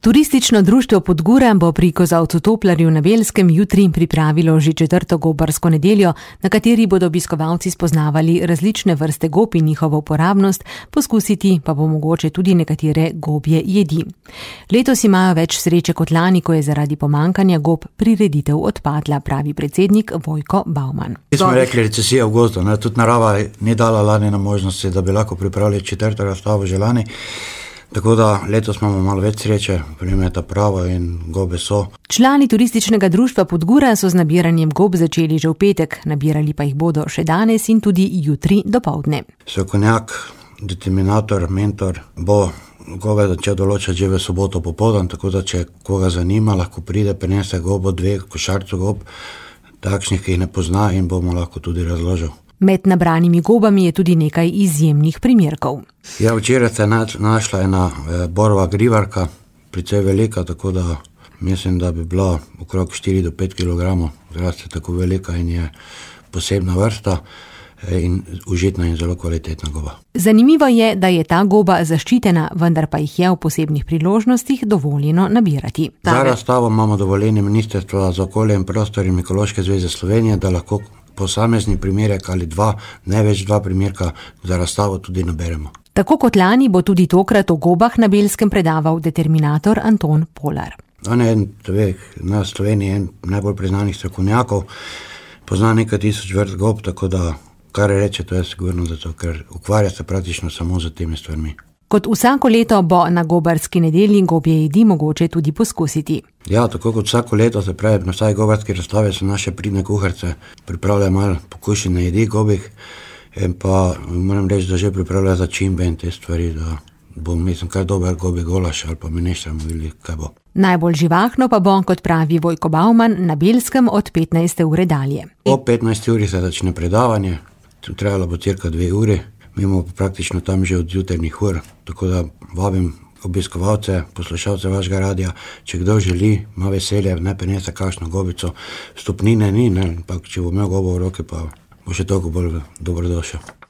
Turistično društvo Podgura bo pri kozolcu Toplarju na Belskem jutri pripravilo že 4. gobarsko nedeljo, na kateri bodo obiskovalci spoznavali različne vrste gob in njihovo uporabnost, poskusiti pa bo mogoče tudi nekatere gobje jedi. Letos imajo več sreče kot lani, ko je zaradi pomankanja gob prireditev odpadla, pravi predsednik Vojko Bauman. Mi smo rekli recesija v gozdu, tudi narava ni dala lani na možnosti, da bi lahko pripravili 4. razstavo že lani. Tako da letos imamo malo več sreče, vreme je ta pravo in gobe so. Člani turističnega društva Podgura so z nabiranjem gob začeli že v petek, nabirali pa jih bodo še danes in tudi jutri dopoldne. Strokovnjak, determinator, mentor bo gobe začel določati že v soboto popoldan, tako da če koga zanima, lahko pride, prinese gobo, 2 košarco gob, takšnih, ki jih ne pozna in bomo lahko tudi razložil. Med nabranimi gobami je tudi nekaj izjemnih primerkov. Ja, včeraj se je našla ena borova grivarka, precej velika, tako da mislim, da bi bila okrog 4 do 5 kg, zraste tako velika in je posebna vrsta in užitna in zelo kvalitetna goba. Zanimivo je, da je ta goba zaščitena, vendar pa jih je v posebnih priložnostih dovoljeno nabirati. Za razstavo imamo dovoljenje Ministrstva za okolje in prostor in Ekološke zveze Slovenije, da lahko posamezni primerek ali 2, največ 2 primerka za razstavo tudi naberemo. Tako kot lani bo tudi tokrat o gobah na Belskem predaval determinator Anton Polar. On je na Sloveniji en najbolj priznanih strokovnjakov, pozna nekaj tisoč vrst gob, tako da kar reče, to je sigurno zato, ker ukvarja se praktično samo z temi stvarmi. Kot vsako leto bo na gobarski nedelji gobje jedi mogoče tudi poskusiti. Ja, tako kot vsako leto, se pravi, na vsaj gobarski razstave so naše pridne kuharice pripravljajo malo pokušene jedi gobih in pa moram reči, da že pripravljajo začimbe in te stvari, da bo, mislim, kaj dober gobi golaš ali pa menešamo videli, kaj bo. Najbolj živahno pa bo, kot pravi Vojko Bauman, na Belskem od 15. ure dalje. O 15. uri se začne predavanje, trajalo bo cirka 2 uri. Mi imamo praktično tam že od jutrnih ur, tako da vabim obiskovalce, poslušalce vašega radija, če kdo želi, ima veselje, ne prinese kakšno gobico, vstopnine ni, ampak če bo imel gobo v roki, pa bo še toliko bolj dobrodošel.